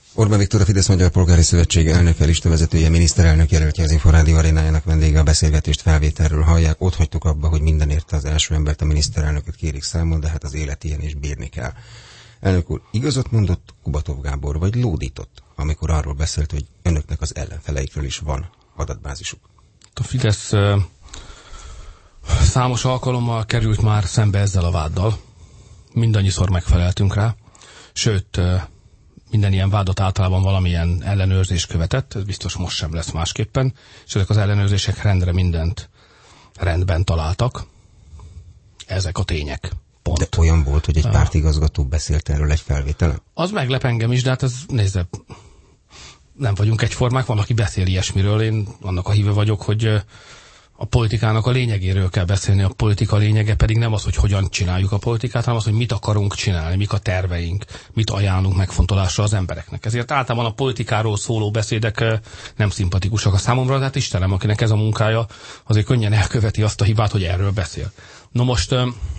Orbán Viktor, a Fidesz Magyar Polgári Szövetség elnöke, listavezetője, miniszterelnök jelöltje az Inforádió arénájának vendége. A beszélgetést felvételről hallják. Ott hagytuk abba, hogy mindenért az első embert, a miniszterelnököt kérik számon, de hát az élet ilyen és bírni kell. Elnök úr, igazat mondott Kubatov Gábor, vagy lódított, amikor arról beszélt, hogy önöknek az ellenfeleikről is van adatbázisuk? A Fidesz számos alkalommal került már szembe ezzel a váddal. Mindannyiszor megfeleltünk rá. Sőt, minden ilyen vádat általában valamilyen ellenőrzés követett, ez biztos most sem lesz másképpen, és ezek az ellenőrzések rendre mindent rendben találtak. Ezek a tények. Pont. De olyan volt, hogy egy pártigazgató beszélt erről egy felvételen? Az meglep engem is, de hát ez, nézze, nem vagyunk egyformák, van, aki beszél ilyesmiről, én annak a híve vagyok, hogy a politikának a lényegéről kell beszélni, a politika lényege pedig nem az, hogy hogyan csináljuk a politikát, hanem az, hogy mit akarunk csinálni, mik a terveink, mit ajánlunk megfontolásra az embereknek. Ezért általában a politikáról szóló beszédek nem szimpatikusak a számomra, de hát Istenem, akinek ez a munkája, azért könnyen elköveti azt a hibát, hogy erről beszél. No most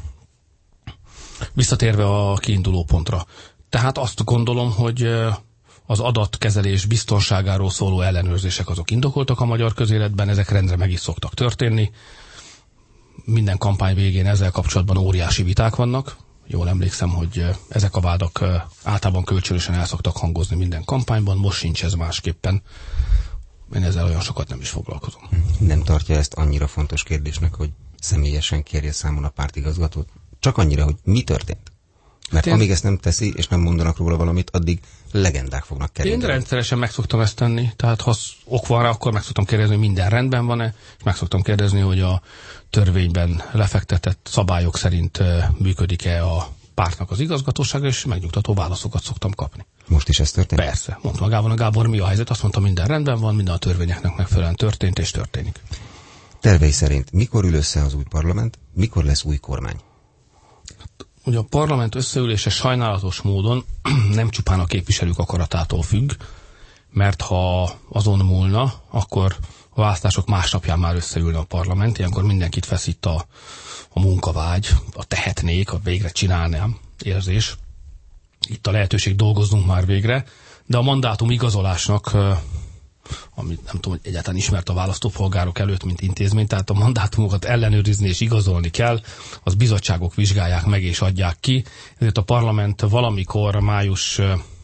visszatérve a kiinduló pontra. Tehát azt gondolom, hogy az adatkezelés biztonságáról szóló ellenőrzések azok indokoltak a magyar közéletben, ezek rendre meg is szoktak történni. Minden kampány végén ezzel kapcsolatban óriási viták vannak. Jól emlékszem, hogy ezek a vádak általában kölcsönösen el szoktak hangozni minden kampányban, most sincs ez másképpen. Én ezzel olyan sokat nem is foglalkozom. Nem tartja ezt annyira fontos kérdésnek, hogy személyesen kérje számon a pártigazgatót? Csak annyira, hogy mi történt? Mert amíg ezt nem teszi, és nem mondanak róla valamit, addig legendák fognak keringeni. Én rendszeresen meg szoktam ezt tenni, tehát ha ok van rá, akkor meg szoktam kérdezni, hogy minden rendben van-e, és meg szoktam kérdezni, hogy a törvényben lefektetett szabályok szerint működik-e a pártnak az igazgatósága, és megnyugtató válaszokat szoktam kapni. Most is ez történt? Persze. Mondta magában a Gábor, mi a helyzet? Azt mondta, minden rendben van, minden a törvényeknek megfelelően történt és történik. Tervei szerint mikor ül össze az új parlament, mikor lesz új kormány? Ugye a parlament összeülése sajnálatos módon nem csupán a képviselők akaratától függ, mert ha azon múlna, akkor a választások másnapján már összeülne a parlament, ilyenkor mindenkit feszít a munkavágy, a tehetnék, a végre csinálnám érzés. Itt a lehetőség dolgoznunk már végre, de a mandátum igazolásnak, amit nem tudom, hogy egyáltalán ismert a választópolgárok előtt, mint intézmény, tehát a mandátumokat ellenőrizni és igazolni kell, az bizottságok vizsgálják meg és adják ki, ezért a parlament valamikor május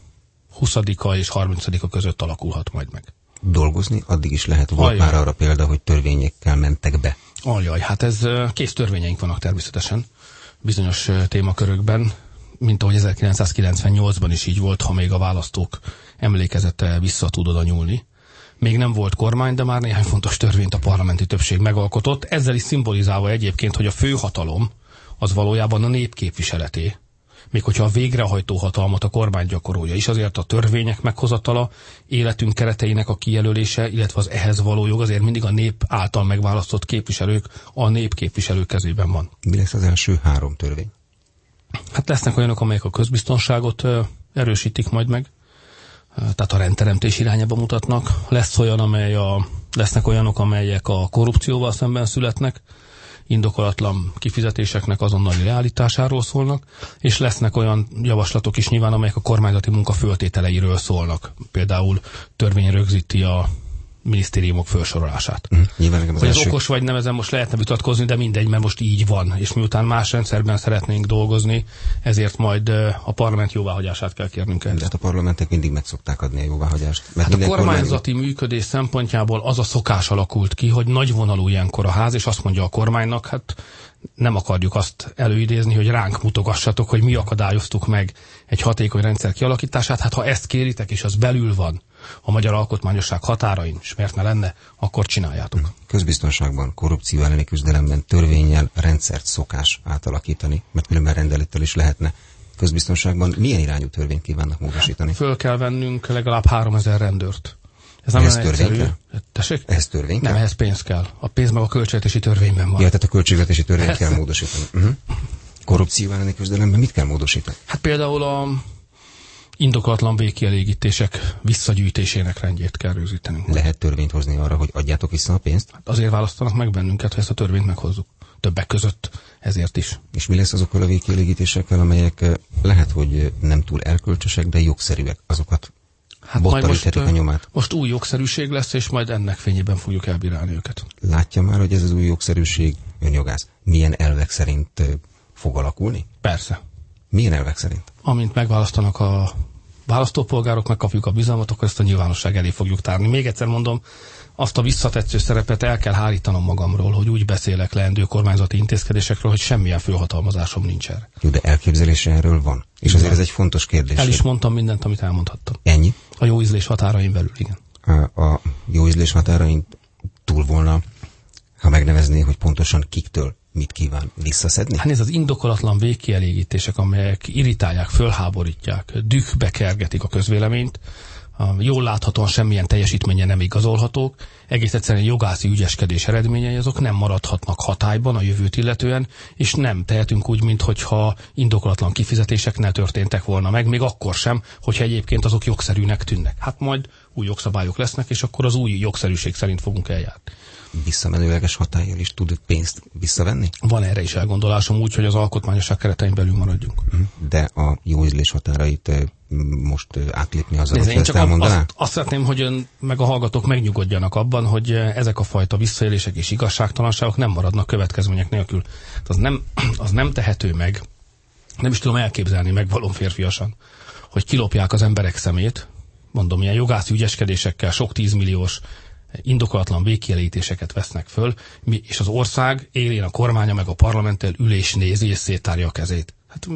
20-a és 30-a között alakulhat majd meg. Dolgozni addig is lehet, volt már arra példa, hogy törvényekkel mentek be. Ajaj, hát ez kész törvényeink vannak természetesen bizonyos témakörökben, mint ahogy 1998-ban is így volt, ha még a választók emlékezete vissza tud oda nyúlni. Még nem volt kormány, de már néhány fontos törvényt a parlamenti többség megalkotott, ezzel is szimbolizálva egyébként, hogy a főhatalom az valójában a nép képviseleté. Még hogyha a végrehajtó hatalmat a kormány gyakorolja is, azért a törvények meghozatala, életünk kereteinek a kijelölése, illetve az ehhez való jog azért mindig a nép által megválasztott képviselők, a népképviselők kezében van. Mi lesz az első 3 törvény? Hát lesznek olyanok, amelyek a közbiztonságot erősítik majd meg, tehát a rendteremtés irányába mutatnak. Lesznek olyanok, amelyek a korrupcióval szemben születnek, indokolatlan kifizetéseknek azonnali leállításáról szólnak, és lesznek olyan javaslatok is nyilván, amelyek a kormányzati munka föltételeiről szólnak. Például törvény rögzíti a minisztériumok felsorolását. Hogy ez okos vagy nem, ezen most lehetne vitatkozni, de mindegy, mert most így van. És miután más rendszerben szeretnénk dolgozni, ezért majd a parlament jóváhagyását kell kérnünk ehhez. De hát a parlamentek mindig meg szokták adni a jóváhagyást. Hát a kormányzati működés szempontjából az a szokás alakult ki, hogy nagyvonalú ilyenkor a ház, és azt mondja a kormánynak, hát nem akarjuk azt előidézni, hogy ránk mutogassatok, hogy mi akadályoztuk meg egy hatékony rendszer kialakítását. Hát ha ezt kéritek, és az belül van a magyar alkotmányosság határain, és miért ne lenne, akkor csináljátok. Közbiztonságban, korrupció elleni küzdelemben törvénnyel rendszert szokás átalakítani, mert különben rendelettel is lehetne. Közbiztonságban milyen irányú törvényt kívánnak módosítani? Föl kell vennünk legalább 3000 rendőrt. Ez nem ehhez törvény kell? Tessék? Ehhez törvény kell? Nem, ehhez pénz kell. A pénz meg a költségvetési törvényben van. Ja, tehát a költségvetési törvényt kell módosítani. Korrupció elleni küzdelemben mit kell módosítani? Hát például a indokolatlan végkielégítések visszagyűjtésének rendjét kell rögzítenünk. Lehet törvényt hozni arra, hogy adjátok vissza a pénzt? Hát azért választanak meg bennünket, hogy ezt a törvényt meghozzuk. Többek között ezért is. És mi lesz azokkal a végkielégítésekkel, amelyek lehet, hogy nem túl erkölcsösek, de jogszerűek? Azokat Hát bottal üthetik a nyomát. Most új jogszerűség lesz, és majd ennek fényében fogjuk elbírálni őket. Látja már, hogy ez az új jogszerűség, önjogász, milyen elvek szerint fog alakulni? Persze. Milyen elvek szerint? Amint megválasztanak a választópolgárok, megkapjuk a bizalmat, akkor ezt a nyilvánosság elé fogjuk tárni. Még egyszer mondom, azt a visszatetsző szerepet el kell hárítanom magamról, hogy úgy beszélek leendő kormányzati intézkedésekről, hogy semmilyen főhatalmazásom nincs erre. Jó, de elképzelése erről van. És azért ez egy fontos kérdés. El is mondtam mindent, amit elmondhattam. Ennyi? A jó ízlés határain belül, igen. A jó ízlés határain túl volna, ha megnevezné, hogy pontosan kiktől mit kíván visszaszedni? Hát ez az indokolatlan végkielégítések, amelyek irritálják, fölháborítják, dühbe kergetik a közvéleményt, jól láthatóan semmilyen teljesítménye nem igazolhatók, egész egyszerűen jogászi ügyeskedés eredményei, azok nem maradhatnak hatályban a jövőt illetően, és nem tehetünk úgy, minthogyha indokolatlan kifizetések ne történtek volna meg, még akkor sem, hogyha egyébként azok jogszerűnek tűnnek. Hát majd új jogszabályok lesznek, és akkor az új jogszerűség szerint fogunk eljárni. Visszamenőleges hatállyal is tud pénzt visszavenni? Van erre is elgondolásom úgy, hogy az alkotmányosság keretein belül maradjunk. De a jó ízlés határait most átlépni azzal, hogy ezt elmondaná? Azt szeretném, hogy ön meg a hallgatók megnyugodjanak abban, hogy ezek a fajta visszaélések és igazságtalanságok nem maradnak következmények nélkül. Az nem tehető meg, nem is tudom elképzelni megvalom férfiasan, hogy kilopják az emberek szemét, mondom, ilyen jogászi ügyeskedésekkel sok 10 milliós indokolatlan végkielégítéseket vesznek föl, és az ország élén a kormánya meg a parlamenttel ülés nézi és széttárja a kezét. Hát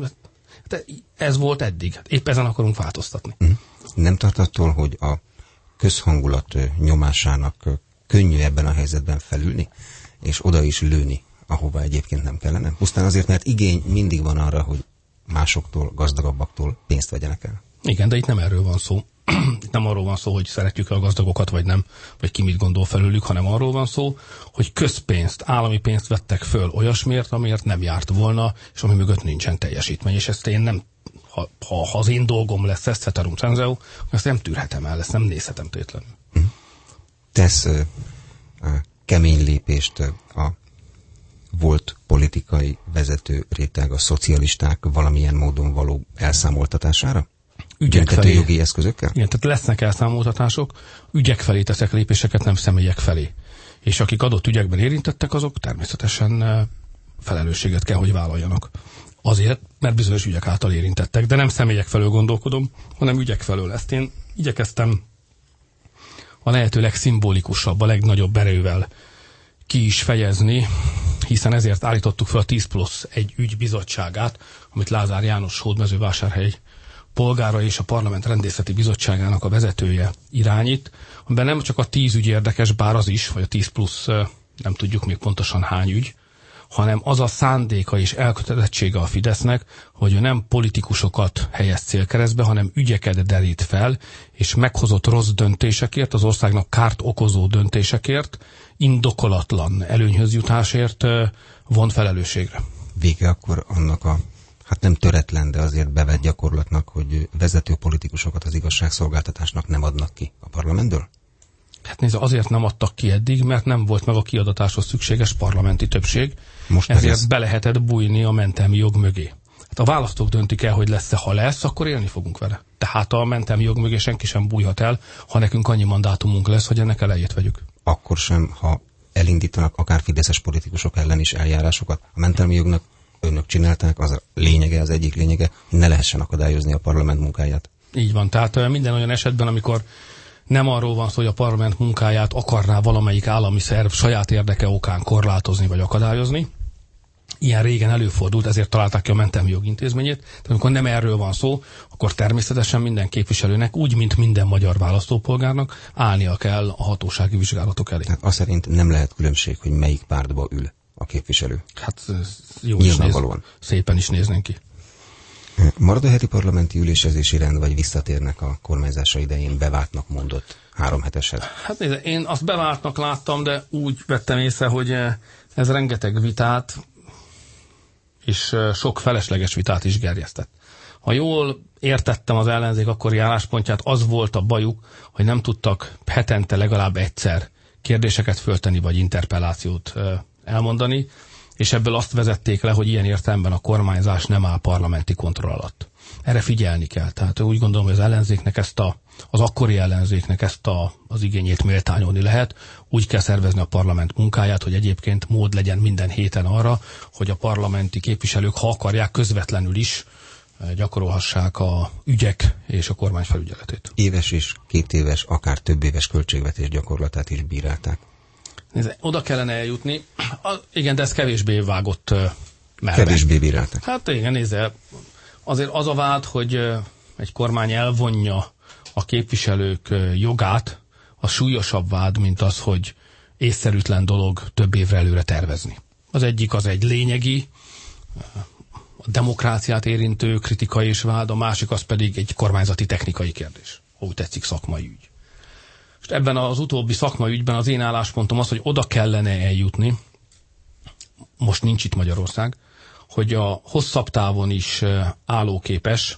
ez volt eddig. Épp ezen akarunk változtatni. Nem tart attól, hogy a közhangulat nyomásának könnyű ebben a helyzetben felülni, és oda is lőni, ahova egyébként nem kellene? Pusztán azért, mert igény mindig van arra, hogy másoktól, gazdagabbaktól pénzt vegyenek el. Igen, de itt nem erről van szó. Itt nem arról van szó, hogy szeretjük a gazdagokat, vagy nem, vagy ki mit gondol felőlük, hanem arról van szó, hogy közpénzt, állami pénzt vettek föl olyasmiért, amiért nem járt volna, és ami mögött nincsen teljesítmény. És ezt én nem, ha az én dolgom lesz, ezt ceterum censeo, ezt nem tűrhetem el, ezt nem nézhetem tétlenül. Tesz kemény lépést a volt politikai vezető réteg, a szocialisták valamilyen módon való elszámoltatására? Ügyek felé. Jogi eszközökkel? Igen, tehát lesznek elszámoltatások, ügyek felé teszek lépéseket, nem személyek felé. És akik adott ügyekben érintettek, azok természetesen felelősséget kell, hogy vállaljanak. Azért, mert bizonyos ügyek által érintettek, de nem személyek felől gondolkodom, hanem ügyek felől. Ezt én igyekeztem a lehető legszimbolikusabb, a legnagyobb erővel ki is fejezni, hiszen ezért állítottuk fel a 10+1 ügy bizottságát, amit Lázár János Hódmezővásárhely polgára és a Parlament Rendészeti Bizottságának a vezetője irányít, amiben nem csak a 10 ügy érdekes, bár az is, vagy a 10 plusz nem tudjuk még pontosan hány ügy, hanem az a szándéka és elkötelezettsége a Fidesznek, hogy ő nem politikusokat helyez célkeresztbe, hanem ügyeket derít fel, és meghozott rossz döntésekért, az országnak kárt okozó döntésekért, indokolatlan előnyhöz jutásért von felelősségre. Vége akkor annak a hát nem töretlen, de azért bevett gyakorlatnak, hogy vezető politikusokat az igazságszolgáltatásnak nem adnak ki a parlamentből? Hát nézd, azért nem adtak ki eddig, mert nem volt meg a kiadatáshoz szükséges parlamenti többség, most ezért be lehetett bújni a mentelmi jog mögé. Hát a választók döntik el, hogy lesz-e, ha lesz, akkor élni fogunk vele. Tehát a mentelmi jog mögé senki sem bújhat el, ha nekünk annyi mandátumunk lesz, hogy ennek elejét vegyük. Akkor sem, ha elindítanak akár fideszes politikusok ellen is eljárásokat. A mentelmi jognak önök csinálták, az a lényege, az egyik lényege, hogy ne lehessen akadályozni a parlament munkáját. Így van, tehát minden olyan esetben, amikor nem arról van szó, hogy a parlament munkáját akarná valamelyik állami szerv saját érdeke okán korlátozni vagy akadályozni. Ilyen régen előfordult, ezért találták ki a mentelmi jog intézményét. Tehát amikor nem erről van szó, akkor természetesen minden képviselőnek, úgy, mint minden magyar választópolgárnak állnia kell a hatósági vizsgálatok elé. Hát azt szerint nem lehet különbség, hogy melyik pártba ül a képviselő. Hát jó is szépen is néznénk ki. Marad a heti parlamenti ülésezési rend, vagy visszatérnek a kormányzása idején beváltnak mondott 3 heteshez? Hát nézd, én azt beváltnak láttam, de úgy vettem észre, hogy ez rengeteg vitát és sok felesleges vitát is gerjesztett. Ha jól értettem az ellenzék akkori álláspontját, az volt a bajuk, hogy nem tudtak hetente legalább egyszer kérdéseket föltenni, vagy interpellációt elmondani, és ebből azt vezették le, hogy ilyen értelemben a kormányzás nem áll parlamenti kontroll alatt. erre figyelni kell. Tehát úgy gondolom, hogy az ellenzéknek az akkori ellenzéknek az igényét méltányolni lehet. Úgy kell szervezni a parlament munkáját, hogy egyébként mód legyen minden héten arra, hogy a parlamenti képviselők, ha akarják, közvetlenül is gyakorolhassák a ügyek és a kormány felügyeletét. Éves és 2 éves, akár több éves költségvetés gyakorlatát is bírálták. Nézd, oda kellene eljutni. Igen, de ez kevésbé vágott merre. Kevésbé bírálták. Hát igen, nézd, azért az a vád, hogy egy kormány elvonja a képviselők jogát, az súlyosabb vád, mint az, hogy észszerűtlen dolog több évre előre tervezni. Az egyik az egy lényegi, a demokráciát érintő kritikai és vád, a másik az pedig egy kormányzati technikai kérdés. Úgy tetszik, szakmai ügy. És ebben az utóbbi szakmai ügyben az én álláspontom az, hogy oda kellene eljutni, most nincs itt Magyarország, hogy a hosszabb távon is állóképes,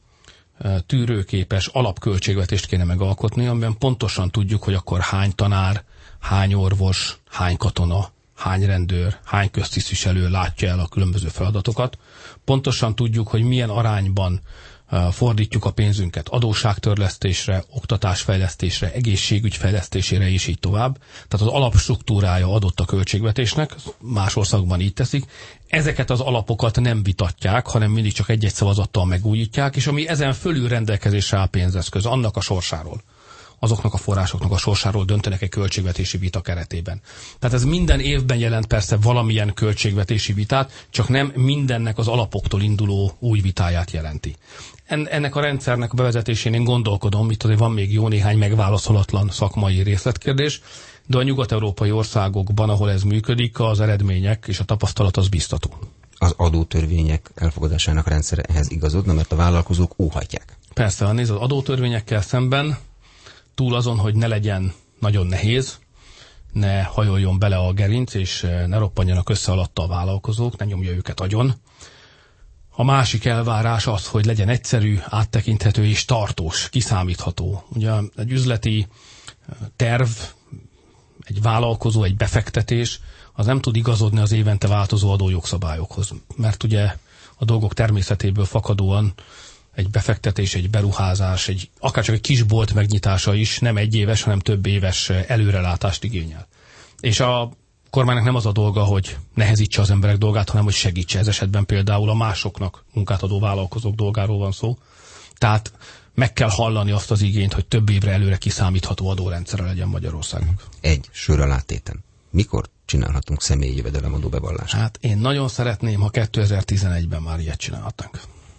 tűrőképes alapköltségvetést kéne megalkotni, amiben pontosan tudjuk, hogy akkor hány tanár, hány orvos, hány katona, hány rendőr, hány köztisztviselő látja el a különböző feladatokat. Pontosan tudjuk, hogy milyen arányban fordítjuk a pénzünket adósságtörlesztésre, oktatásfejlesztésre, egészségügy fejlesztésére és így tovább. Tehát az alapstruktúrája adott a költségvetésnek, más országban így teszik. Ezeket az alapokat nem vitatják, hanem mindig csak egy-egy szavazattal megújítják, és ami ezen fölül rendelkezésre áll pénzeszköz, annak a sorsáról, azoknak a forrásoknak a sorsáról döntenek egy költségvetési vita keretében. Tehát ez minden évben jelent persze valamilyen költségvetési vitát, csak nem mindennek az alapoktól induló új vitáját jelenti. Ennek a rendszernek a bevezetésén én gondolkodom, itt azért van még jó néhány megválaszolatlan szakmai részletkérdés, de a nyugat-európai országokban, ahol ez működik, az eredmények és a tapasztalat az biztató. Az adótörvények elfogadásának rendszere ehhez igazodna, mert a vállalkozók óhajtják. Persze, nézd, az adótörvényekkel szemben túl azon, hogy ne legyen nagyon nehéz, ne hajoljon bele a gerinc, és ne roppanjanak össze alatta a vállalkozók, ne nyomja őket agyon. A másik elvárás az, hogy legyen egyszerű, áttekinthető és tartós, kiszámítható. Ugye egy üzleti terv, egy vállalkozó, egy befektetés, az nem tud igazodni az évente változó adójogszabályokhoz. Mert ugye a dolgok természetéből fakadóan egy befektetés, egy beruházás, akárcsak egy kis bolt megnyitása is nem egy éves, hanem több éves előrelátást igényel. És a kormánynak nem az a dolga, hogy nehezítse az emberek dolgát, hanem hogy segítse. Ez esetben például a másoknak munkát adó vállalkozók dolgáról van szó. Tehát meg kell hallani azt az igényt, hogy több évre előre kiszámítható adórendszere legyen Magyarországnak. Egy sor alátéten. Mikor csinálhatunk személyi jövedelemadó bevallást? Hát én nagyon szeretném, ha 2011-ben már ilyet csinálhatnánk.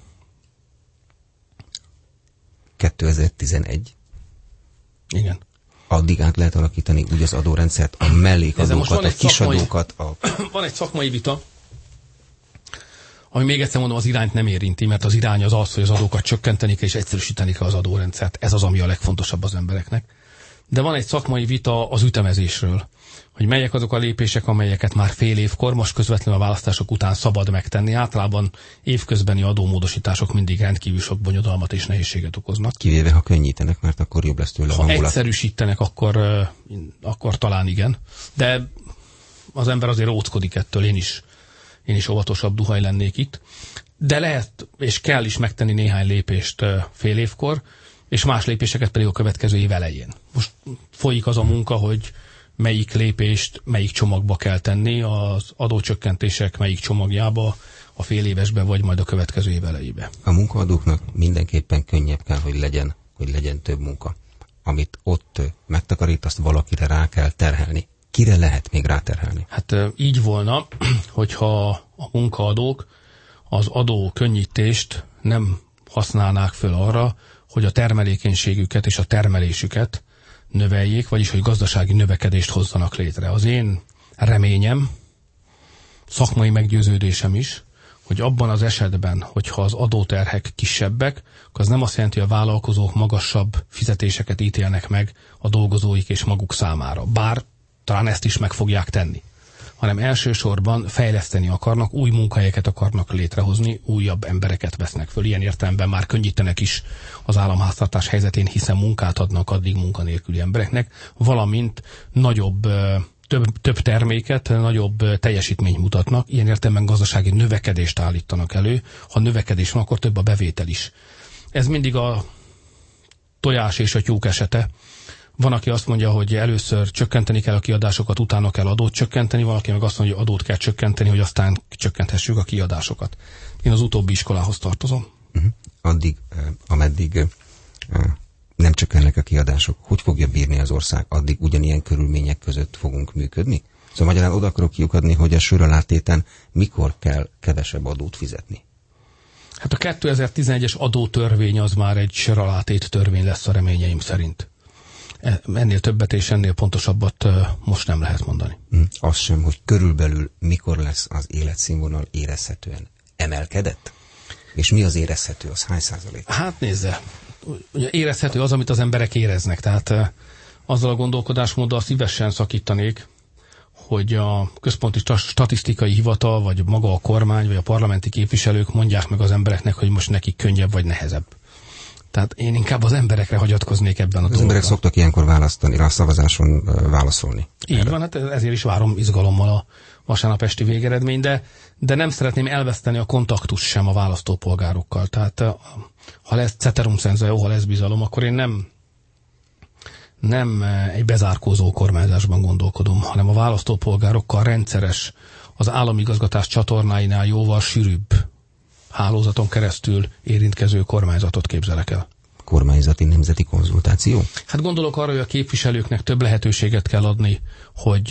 2011? Igen. Addig át lehet alakítani úgy az adórendszert, a mellékadókat, a kisadókat. Van egy szakmai vita, ami még egyszer mondom, az irányt nem érinti, mert az irány az az, hogy az adókat csökkenteni kell és egyszerűsíteni kell az adórendszert. Ez az, ami a legfontosabb az embereknek. De van egy szakmai vita az ütemezésről, hogy melyek azok a lépések, amelyeket már fél évkor, most közvetlenül a választások után szabad megtenni. Általában évközbeni adómódosítások mindig rendkívül sok bonyodalmat és nehézséget okoznak. Kivéve, ha könnyítenek, mert akkor jobb lesz tőle a hangulat. Ha egyszerűsítenek, akkor talán igen. De az ember azért óckodik ettől, én is óvatosabb duhaj lennék itt. De lehet és kell is megtenni néhány lépést fél évkor, és más lépéseket pedig a következő év elején. Most folyik az a munka, hogy melyik lépést, melyik csomagba kell tenni, az adócsökkentések melyik csomagjába, a fél évesbe, vagy majd a következő év elejébe. A munkaadóknak mindenképpen könnyebb kell, hogy legyen több munka. Amit ott megtakarít, azt valakire rá kell terhelni. Kire lehet még ráterhelni? Hát így volna, hogyha a munkaadók az adó könnyítést nem használnák föl arra, hogy a termelékenységüket és a termelésüket növeljék, vagyis hogy gazdasági növekedést hozzanak létre. Az én reményem, szakmai meggyőződésem is, hogy abban az esetben, hogyha az adóterhek kisebbek, akkor az nem azt jelenti, hogy a vállalkozók magasabb fizetéseket ítélnek meg a dolgozóik és maguk számára. Bár talán ezt is meg fogják tenni. Hanem elsősorban fejleszteni akarnak, új munkahelyeket akarnak létrehozni, újabb embereket vesznek föl. Ilyen értelemben már könnyítenek is az államháztartás helyzetén, hiszen munkát adnak addig munkanélküli embereknek, valamint nagyobb több terméket, nagyobb teljesítményt mutatnak, ilyen értelemben gazdasági növekedést állítanak elő. Ha növekedés van, akkor több a bevétel is. Ez mindig a tojás és a tyúk esete. Van, aki azt mondja, hogy először csökkenteni kell a kiadásokat, utána kell adót csökkenteni, valaki meg azt mondja, hogy adót kell csökkenteni, hogy aztán csökkenthessük a kiadásokat. Én az utóbbi iskolához tartozom. Addig, ameddig nem csökkennek a kiadások, hogy fogja bírni az ország? Addig ugyanilyen körülmények között fogunk működni? Szóval magyarán oda akarok kiukadni, hogy a sör alátéten mikor kell kevesebb adót fizetni? Hát a 2011-es adótörvény az már egy sör alátét törvény lesz a reményeim szerint. Ennél többet és ennél pontosabbat most nem lehet mondani. Az sem, hogy körülbelül mikor lesz az életszínvonal érezhetően emelkedett? És mi az érezhető, az hány százalék? Hát nézze, ugye érezhető az, amit az emberek éreznek. Tehát azzal a gondolkodásmóddal szívesen szakítanék, hogy a Központi Statisztikai Hivatal, vagy maga a kormány, vagy a parlamenti képviselők mondják meg az embereknek, hogy most nekik könnyebb vagy nehezebb. Tehát én inkább az emberekre hagyatkoznék ebben a dologban. Az emberek szoktak ilyenkor választani, a szavazáson válaszolni. Így erre van, hát ezért is várom izgalommal a vasárnap esti végeredmény, de nem szeretném elveszteni a kontaktus sem a választópolgárokkal. Tehát ha lesz ceterum censeo, ha lesz bizalom, akkor én nem egy bezárkózó kormányzásban gondolkodom, hanem a választópolgárokkal rendszeres, az államigazgatás csatornáinál jóval sűrűbb hálózaton keresztül érintkező kormányzatot képzelek el. Kormányzati nemzeti konzultáció? Hát gondolok arra, hogy a képviselőknek több lehetőséget kell adni, hogy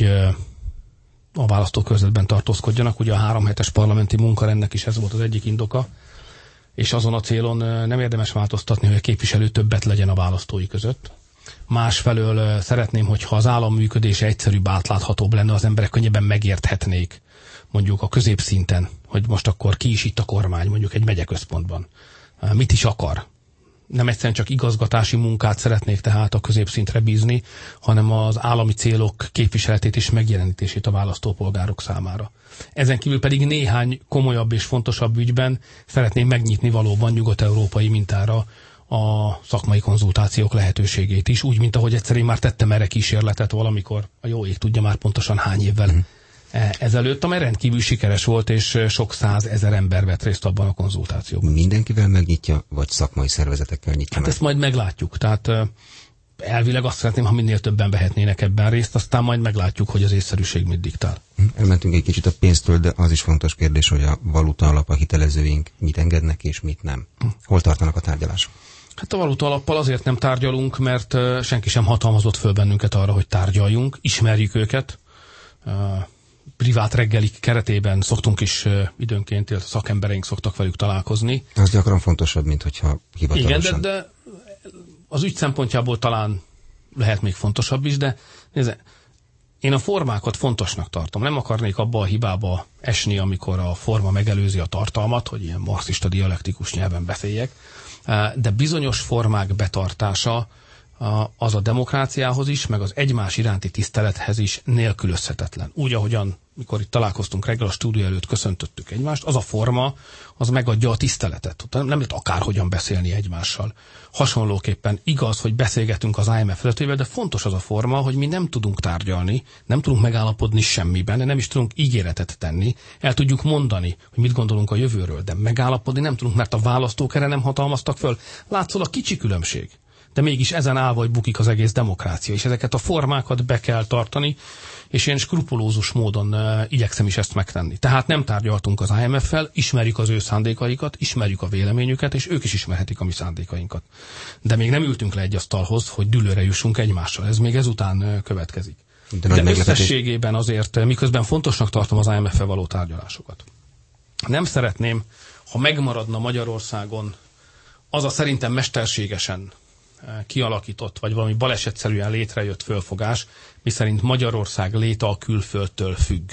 a választókörzetben tartózkodjanak. Ugye a 3 hetes parlamenti munkarendnek is ez volt az egyik indoka, és azon a célon nem érdemes változtatni, hogy a képviselő többet legyen a választói között. Másfelől szeretném, hogyha az állam működése egyszerűbb, átláthatóbb lenne, az emberek könnyebben megérthetnék, mondjuk a középszinten, hogy most akkor ki is itt a kormány, mondjuk egy megyeközpontban. Mit is akar? Nem egyszerűen csak igazgatási munkát szeretnék tehát a középszintre bízni, hanem az állami célok képviseletét és megjelenítését a választópolgárok számára. Ezen kívül pedig néhány komolyabb és fontosabb ügyben szeretném megnyitni valóban nyugat-európai mintára a szakmai konzultációk lehetőségét is, úgy, mint ahogy egyszer én már tettem erre kísérletet valamikor, a jó ég tudja már pontosan hány évvel ezelőtt, amely rendkívül sikeres volt, és sok 100 000 ember vett részt abban a konzultációban. Mindenkivel megnyitja, vagy szakmai szervezetekkel nyitja? Hát ezt majd meglátjuk. Tehát elvileg azt szeretném, ha minél többen vehetnének ebben részt, aztán majd meglátjuk, hogy az észszerűség mit diktál. Elmentünk egy kicsit a pénztől, de az is fontos kérdés, hogy a valuta alap, a hitelezőink mit engednek és mit nem. Hol tartanak a tárgyalások? Hát a valuta alappal azért nem tárgyalunk, mert senki sem hatalmazott föl bennünket arra, hogy tárgyaljunk. Ismerjük őket. Privát reggelik keretében szoktunk is időnként, illetve szakembereink szoktak velük találkozni. Az gyakran fontosabb, mint hogyha hivatalosan. Igen, de az ügy szempontjából talán lehet még fontosabb is, de nézze, én a formákat fontosnak tartom. Nem akarnék abba a hibába esni, amikor a forma megelőzi a tartalmat, hogy ilyen marxista dialektikus nyelven beszéljek, de bizonyos formák betartása az a demokráciához is, meg az egymás iránti tisztelethez is nélkülözhetetlen. Úgy, ahogyan, mikor itt találkoztunk reggel a stúdió előtt, köszöntöttük egymást, az a forma, az megadja a tiszteletet. Nem lehet akárhogyan beszélni egymással. Hasonlóképpen igaz, hogy beszélgetünk az IMF vezetőjével, de fontos az a forma, hogy mi nem tudunk tárgyalni, nem tudunk megállapodni semmiben, nem is tudunk ígéretet tenni, el tudjuk mondani, hogy mit gondolunk a jövőről, de megállapodni nem tudunk, mert a választók erre nem hatalmaztak föl. Látszol a kicsi különbség. De mégis ezen áll vagy bukik az egész demokrácia, és ezeket a formákat be kell tartani, és én skrupulózus módon igyekszem is ezt megtenni. Tehát nem tárgyaltunk az IMF-fel, ismerjük az ő szándékaikat, ismerjük a véleményüket, és ők is ismerhetik a mi szándékainkat. De még nem ültünk le egy asztalhoz, hogy dűlőre jussunk egymással. Ez még ezután következik. De összességében azért, miközben fontosnak tartom az IMF-fel való tárgyalásokat. Nem szeretném, ha megmaradna Magyarországon az a szerintem mesterségesen kialakított, vagy valami balesetszerűen létrejött fölfogás, miszerint Magyarország léte a külföldtől függ.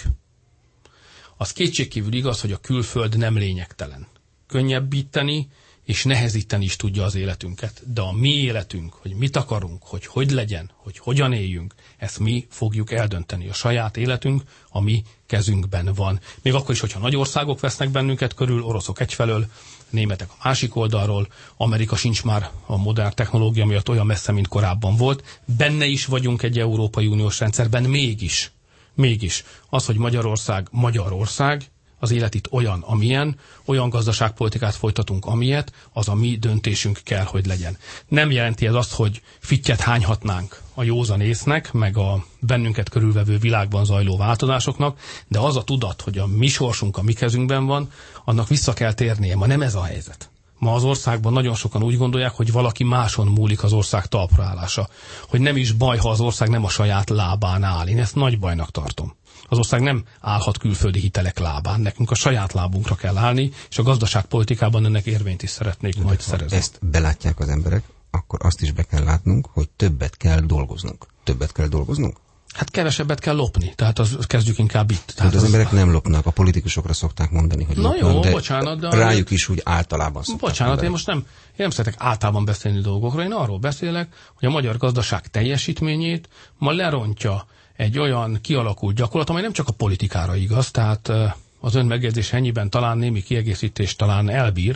Az kétségkívül igaz, hogy a külföld nem lényegtelen. Könnyebbíteni és nehezíteni is tudja az életünket, de a mi életünk, hogy mit akarunk, hogy hogy legyen, hogy hogyan éljünk, ezt mi fogjuk eldönteni. A saját életünk a mi kezünkben van. Még akkor is, hogyha nagy országok vesznek bennünket körül, oroszok egyfelől, németek a másik oldalról, Amerika sincs már a modern technológia miatt olyan messze, mint korábban volt. Benne is vagyunk egy Európai Uniós rendszerben, mégis Mégis az, hogy Magyarország, az élet itt olyan, amilyen, olyan gazdaságpolitikát folytatunk, amilyet, az a mi döntésünk kell, hogy legyen. Nem jelenti ez azt, hogy fittyet hányhatnánk a józan észnek, meg a bennünket körülvevő világban zajló változásoknak, de az a tudat, hogy a mi sorsunk a mi kezünkben van, annak vissza kell térnie. Ma nem ez a helyzet. Ma az országban nagyon sokan úgy gondolják, hogy valaki máson múlik az ország talpra állása. Hogy nem is baj, ha az ország nem a saját lábán áll. Én ezt nagy bajnak tartom. Az ország nem állhat külföldi hitelek lábán. Nekünk a saját lábunkra kell állni, és a gazdaságpolitikában ennek érvényt is szeretnék majd szerezni. Ezt belátják az emberek, akkor azt is be kell látnunk, hogy többet kell dolgoznunk. Többet kell dolgoznunk? Hát kevesebbet kell lopni, tehát kezdjük inkább itt. Tehát az emberek nem lopnak, a politikusokra szokták mondani, hogy lopnak, jó, de bocsánat, de rájuk is úgy általában szokták bocsánat, mondani. Én most nem szeretek általában beszélni dolgokról, én arról beszélek, hogy a magyar gazdaság teljesítményét ma lerontja egy olyan kialakult gyakorlat, amely nem csak a politikára igaz, tehát az ön megjegyzés ennyiben talán némi kiegészítés talán elbír,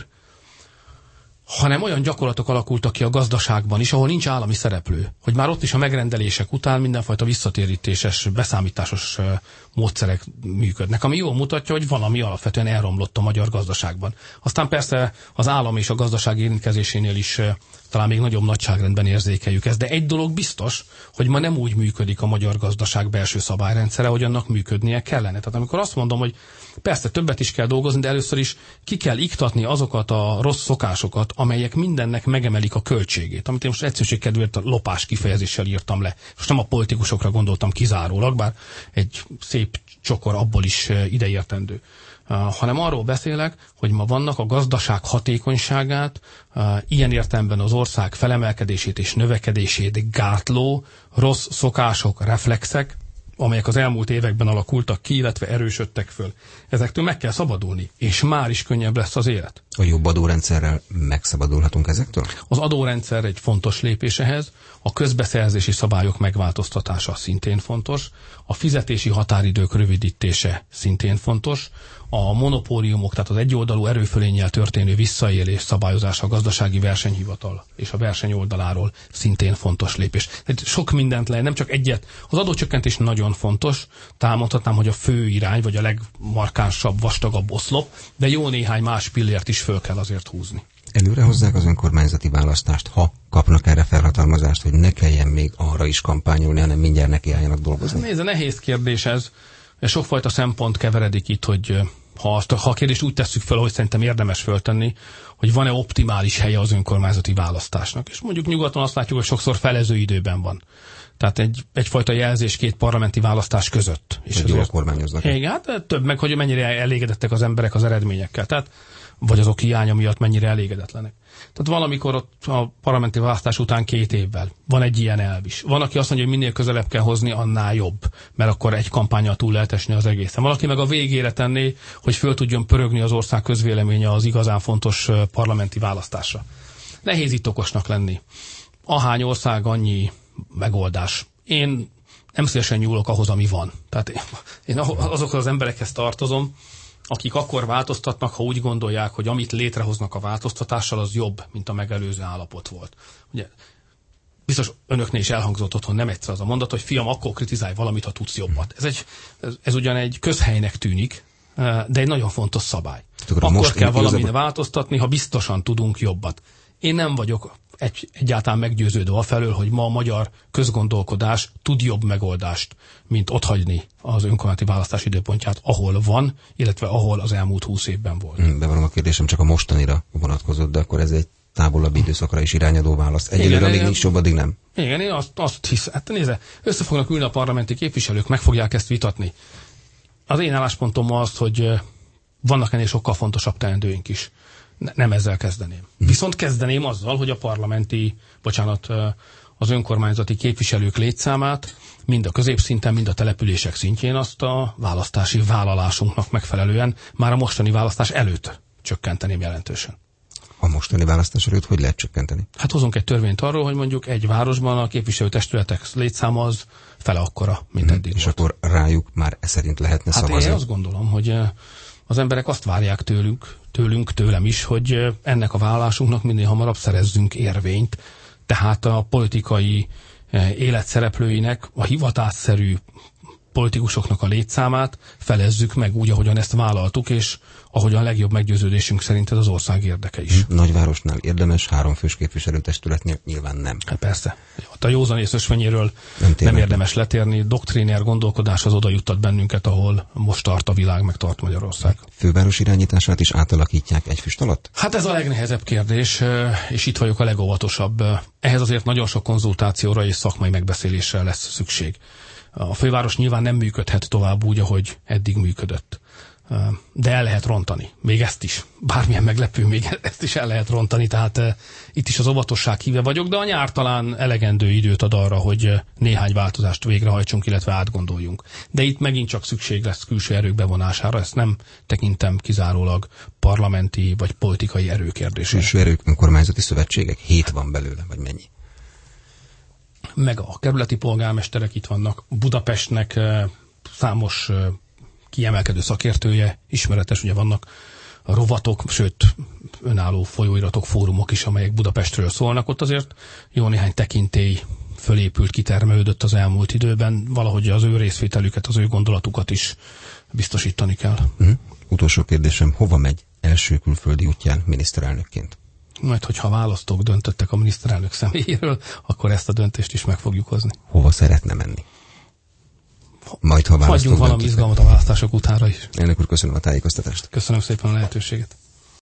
hanem olyan gyakorlatok alakultak ki a gazdaságban is, ahol nincs állami szereplő. Hogy már ott is a megrendelések után mindenfajta visszatérítéses, beszámításos módszerek működnek, ami jól mutatja, hogy valami alapvetően elromlott a magyar gazdaságban. Aztán persze az állam és a gazdaság érintkezésénél is talán még nagyobb nagyságrendben érzékeljük ezt, de egy dolog biztos, hogy ma nem úgy működik a magyar gazdaság belső szabályrendszere, hogy annak működnie kellene. Tehát amikor azt mondom, hogy persze többet is kell dolgozni, de először is ki kell iktatni azokat a rossz szokásokat, amelyek mindennek megemelik a költségét. Amit én most egyszerűség kedvéért a lopás kifejezéssel írtam le. Most nem a politikusokra gondoltam kizárólag, bár egy szép csokor abból is ideértendő. Hanem arról beszélek, hogy ma vannak a gazdaság hatékonyságát, ilyen értelemben az ország felemelkedését és növekedését gátló rossz szokások, reflexek, amelyek az elmúlt években alakultak ki, illetve erősödtek föl. Ezektől meg kell szabadulni, és már is könnyebb lesz az élet. A jobb adórendszerrel megszabadulhatunk ezektől? Az adórendszer egy fontos lépés ehhez, a közbeszerzési szabályok megváltoztatása szintén fontos, a fizetési határidők rövidítése szintén fontos, a monopóliumok, tehát az egyoldalú erőfölénnyel történő visszaélés szabályozása a gazdasági versenyhivatal és a verseny oldaláról szintén fontos lépés. Tehát sok mindent lehet, nem csak egyet. Az adócsökkentés nagyon fontos, támadhatnám, hogy a fő irány, vagy a legmarkánsabb, vastagabb oszlop, de jó néhány más pillért is föl kell azért húzni. Előre hozzák az önkormányzati választást, ha kapnak erre felhatalmazást, hogy ne kelljen még arra is kampányolni, hanem mindjárt nekiálljanak dolgozni? Nézd, nehéz kérdés ez. Sokfajta szempont keveredik itt, hogy ha a kérdést úgy tesszük fel, hogy szerintem érdemes föltenni, hogy van-e optimális helye az önkormányzati választásnak. És mondjuk nyugaton azt látjuk, hogy sokszor felező időben van. Tehát egyfajta jelzés két parlamenti választás között. És jól kormányoznak. Igen, hát több meg, hogy mennyire elégedettek az emberek az eredményekkel. Tehát vagy azok hiánya miatt mennyire elégedetlenek. Tehát valamikor ott a parlamenti választás után 2 évvel van egy ilyen elv is. Van, aki azt mondja, hogy minél közelebb kell hozni, annál jobb, mert akkor egy kampánnyal túl lehet esni az egészen. Valaki meg a végére tenné, hogy föl tudjon pörögni az ország közvéleménye az igazán fontos parlamenti választásra. Nehéz itt okosnak lenni. Ahány ország, annyi megoldás. Én nem szívesen nyúlok ahhoz, ami van. Tehát én azokhoz az emberekhez tartozom, akik akkor változtatnak, ha úgy gondolják, hogy amit létrehoznak a változtatással, az jobb, mint a megelőző állapot volt. Ugye, biztos önöknél is elhangzott otthon nem egyszer az a mondat, hogy fiam, akkor kritizálj valamit, ha tudsz jobbat. Ez ugyan egy közhelynek tűnik, de egy nagyon fontos szabály. Akkor kell valamit változtatni, ha biztosan tudunk jobbat. Én nem vagyok egyáltalán meggyőződve afelől, hogy ma a magyar közgondolkodás tud jobb megoldást, mint otthagyni az önkormányzati választás időpontját, ahol van, illetve ahol az elmúlt 20 évben volt. Bevarom, a kérdésem csak a mostanira vonatkozott, de akkor ez egy távolabb időszakra is irányadó válasz. Egyelőre, amíg nincs jobb, addig nem. Igen, én azt hiszem, hát nézze, össze fognak ülni a parlamenti képviselők, meg fogják ezt vitatni. Az én álláspontom az, hogy vannak ennél sokkal fontosabb teendőink is. Nem ezzel kezdeném. Viszont kezdeném azzal, hogy az önkormányzati képviselők létszámát mind a középszinten, mind a települések szintjén azt a választási vállalásunknak megfelelően már a mostani választás előtt csökkenteném jelentősen. A mostani választás előtt hogy lehet csökkenteni? Hát hozunk egy törvényt arról, hogy mondjuk egy városban a képviselőtestületek létszáma az fele akkora, mint eddig és volt. akkor rájuk már szerint lehetne szavazni? Én azt gondolom, hogy az emberek azt várják tőlem is, hogy ennek a vállalásunknak minél hamarabb szerezzünk érvényt. Tehát a politikai élet szereplőinek a hivatásszerű politikusoknak a létszámát felezzük meg úgy, ahogyan ezt vállaltuk, és ahogyan legjobb meggyőződésünk szerint ez az ország érdeke is. Nagyvárosnál érdemes, 3 fős képviselőtestületnél nyilván nem. Hát persze. A józanész ösvényéről nem érdemes letérni. Doktriner gondolkodás az oda juttat bennünket, ahol most tart a világ, meg tart Magyarország. Főváros irányítását is átalakítják egy füst alatt? Hát ez a legnehezebb kérdés, és itt vagyok a legóvatosabb. Ehhez azért nagyon sok konzultációra és szakmai megbeszélésre lesz szükség. A főváros nyilván nem működhet tovább úgy, ahogy eddig működött. De el lehet rontani. Még ezt is. Bármilyen meglepő, még ezt is el lehet rontani. Tehát itt is az óvatosság híve vagyok, de a nyár talán elegendő időt ad arra, hogy néhány változást végrehajtsunk, illetve átgondoljunk. De itt megint csak szükség lesz külső erők bevonására. Ezt nem tekintem kizárólag parlamenti vagy politikai erőkérdésére. Külső erők, önkormányzati szövetségek? 7 van belőle, vagy mennyi? Meg a kerületi polgármesterek itt vannak. Budapestnek számos kiemelkedő szakértője, ismeretes, ugye vannak a rovatok, sőt önálló folyóiratok, fórumok is, amelyek Budapestről szólnak. Ott azért jó néhány tekintély fölépült, kitermelődött az elmúlt időben. Valahogy az ő részvételüket, az ő gondolatukat is biztosítani kell. Utolsó kérdésem, hova megy első külföldi útján miniszterelnökként? Majd, hogyha választók döntöttek a miniszterelnök személyéről, akkor ezt a döntést is meg fogjuk hozni. Hova szeretne menni? Majd, ha hagyjunk valami izgalmat a választások utánra is. Elnök úr, köszönöm a tájékoztatást. Köszönöm szépen a lehetőséget.